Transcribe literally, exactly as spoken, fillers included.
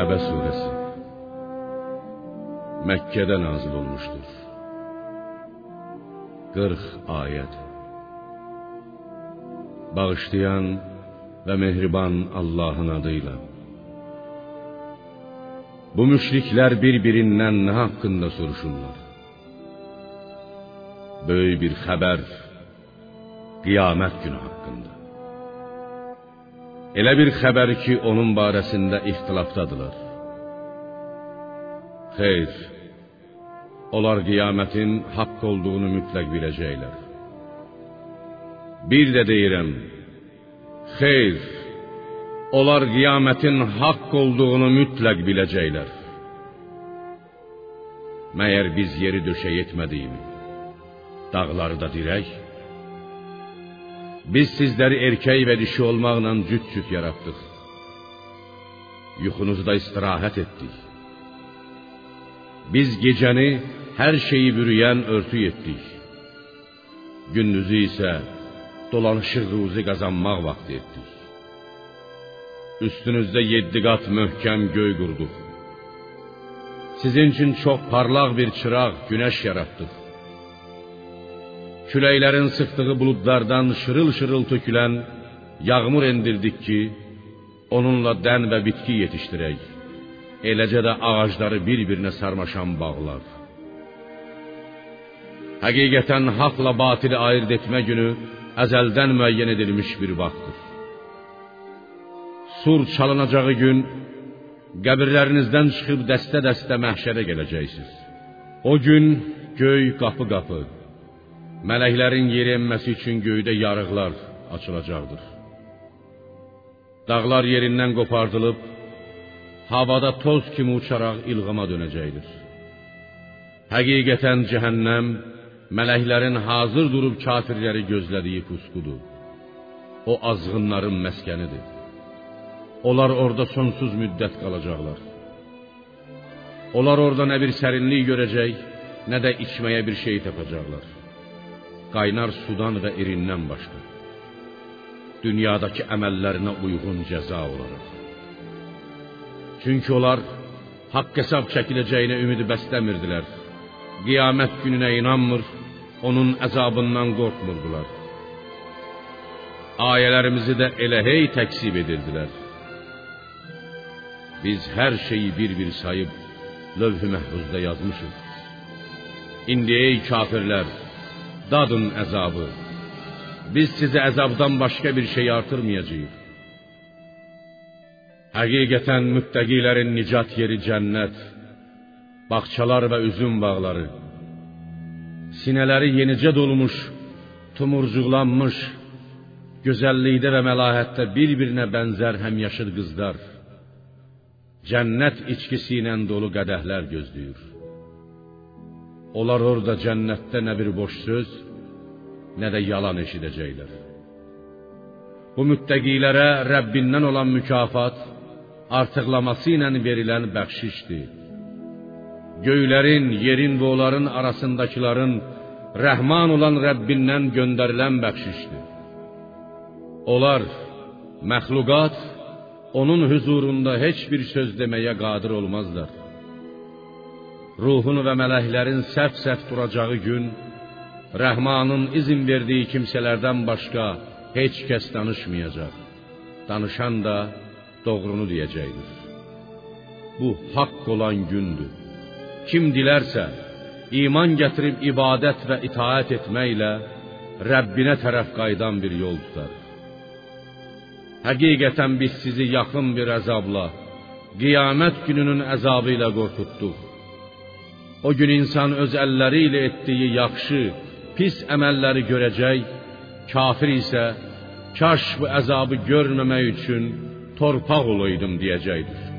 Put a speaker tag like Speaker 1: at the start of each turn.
Speaker 1: Kəbə surəsi Məkkədə nazil olmuşdur. qırx ayət. Bağışlayan və mehriban Allahın adıyla. Bu müşriklər bir-birindən nə haqqında soruşurlar? Böyük bir xəbər, qiyamət günü haqqında. Elə bir xəbər ki, onun barəsində ixtilafdadılar. Xeyr, onlar qiyamətin haqq olduğunu mütləq biləcəklər. Bir də deyirəm, xeyr, onlar qiyamətin haqq olduğunu mütləq biləcəklər. Məyər biz yeri döşək etmədiyimi, dağları da dirək? Biz sizləri erkək və dişi olmaqla cüt-cüt yaratdıq. Yuxunuzda istirahət etdik. Biz gecəni hər şeyi bürüyən örtü etdik. Gündüzü isə dolanışıq ruzi qazanmaq vaxtı etdik. Üstünüzdə yeddi qat möhkəm göy qurduq. Sizin üçün çox parlaq bir çıraq, günəş yaratdıq. Küləklərin sıxdığı buludlardan şırıl-şırıl tökülən yağmur endirdik ki, onunla dən və bitki yetişdirək. Eləcə də ağacları bir-birinə sarmaşan bağlar. Həqiqətən haqla batili ayırt etmə günü əzəldən müəyyən edilmiş bir vaxtdır. Sur çalınacağı gün qəbirlərinizdən çıxıb dəstə-dəstə məhşərə gələcəksiniz. O gün göy qapı-qapı, mələklərin yeri enməsi üçün göydə yarıqlar açılacaqdır. Dağlar yerindən qopardılıb, havada toz kimi uçaraq ilğama dönəcəkdir. Həqiqətən cəhənnəm, mələklərin hazır durub kafirləri gözlədiyi pusqudur. O azğınların məskənidir. Onlar orada sonsuz müddət qalacaqlar. Onlar orada nə bir sərinlik görəcək, nə də içməyə bir şey tapacaqlar. Qaynar sudan və irindən başqa. Dünyadakı əməllərinə uyğun cəza olaraq. Çünki onlar haqq hesab çəkiləcəyinə ümidi bəsləmirdilər. Qiyamət gününə inanmır, onun əzabından qorxmurdular. Ayələrimizi də elə hey təksib edirdilər. Biz hər şeyi bir-bir sayıb lövh-i məhfuzda yazmışıq. İndi ey kafirlər, dadın əzabı. Biz sizə əzabdan başqa bir şey artırmayacağıq. Həqiqətən müttəqilərin nicat yeri cənnət, bağçalar və üzüm bağları, sinələri yenicə dolmuş, tumurcuqlanmış, gözəllikdə və məlahətdə bir-birinə bənzər həmyaşıd qızlar, cənnət içkisi ilə dolu qədəhlər gözləyir. Onlar orada cənnətdə nə bir boş söz, nə də yalan eşidəcəklər. Bu müttəqilərə Rəbbindən olan mükafat, artıqlaması ilə verilən bəxşişdir. Göylərin, yerin və onların arasındakilərin Rəhman olan Rəbbindən göndərilən bəxşişdir. Onlar, məxluqat, onun huzurunda heç bir söz deməyə qadir olmazlar. Ruhunu və mələklərin səf-səf duracağı gün, Rəhmanın izin verdiyi kimsələrdən başqa heç kəs danışmayacaq. Danışan da doğrunu deyəcəkdir. Bu haqq olan gündür. Kim dilərsə, iman gətirib ibadət və itaət etməklə Rəbbinə tərəf qaydan bir yol tutar. Həqiqətən biz sizi yaxın bir əzabla, qiyamət gününün əzabı ilə qorxutduq. O gün insan öz əlləri ilə etdiyi yaxşı, pis əməlləri görəcək, kafir isə kaş bu əzabı görməmək üçün torpaq olaydım deyəcəkdir.